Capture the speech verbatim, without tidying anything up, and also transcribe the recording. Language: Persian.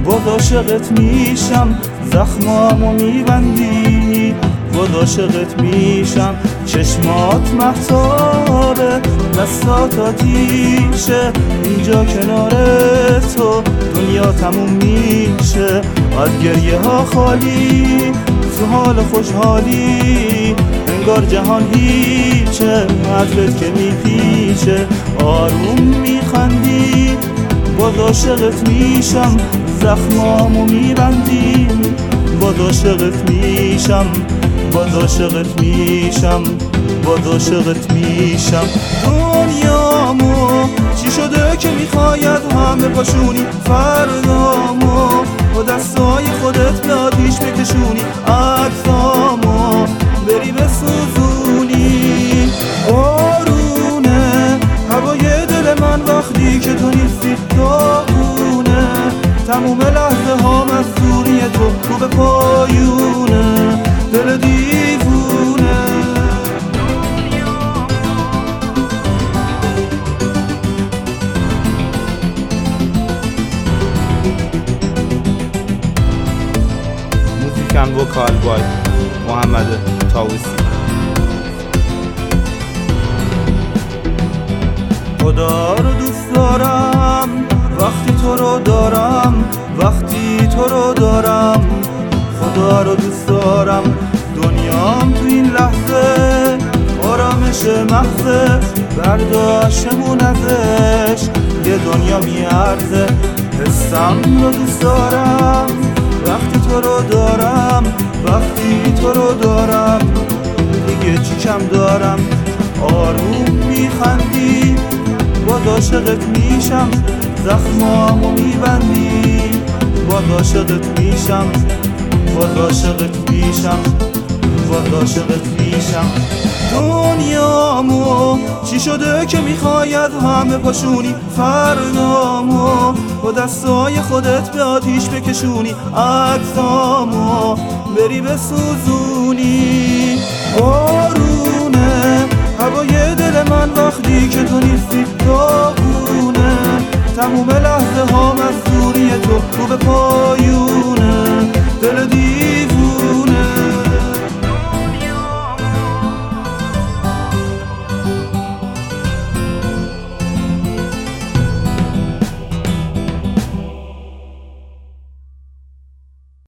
باز عاشقت میشم، زخمامو میبندی. باز عاشقت میشم، چشمات مهتابه، دستات آتیشه. اینجا کنار تو دنیا تموم میشه، از گریه ها خالی، تو حال خوشحالی، انگار جهان هیچه. عطرت که میپیچه، آروم میخندی. باز عاشقت میشم، زخمامو میبندی. باز عاشقت میشم، باز عاشقت میشم، باز عاشقت میشم. دنیامو چی شده که میخواید همه پاشونی؟ فردامو با دستای خودت به آتیش بکشونی، عکسامو بری بسوزونی. بارونه هوای دل من وقتی که تو نیستی، داغونه تموم لحظه هام از دوری تو، رو به پایونه دل دیوونه. موزیکن وکال بای محمد طاووسی. خدا رو دوست دارم وقتی تو رو دارم، وقتی تو رو دارم. خدا رو دوست دارم، دنیام تو این لحظه آرامش محضه. برداشتمون ازش یه دنیا میارزه. حسم رو دوست دارم وقتی تو رو دارم، وقتی تو رو دارم. دیگه چی کم دارم؟ آروم میخندی. باز عاشقت میشم، زخمامو میبندی. باز عاشقت میشم، باز عاشقت میشم، باز عاشقت میشم. دنیامو چی شده که میخواید همه پاشونی؟ فردامو با دستای خودت به آتیش بکشونی، عکسامو بری بسوزونی. بارونه هوای دل من وقتی که تو نیستی، داغونه تموم لحظه هام از دوری تو، رو به پایونه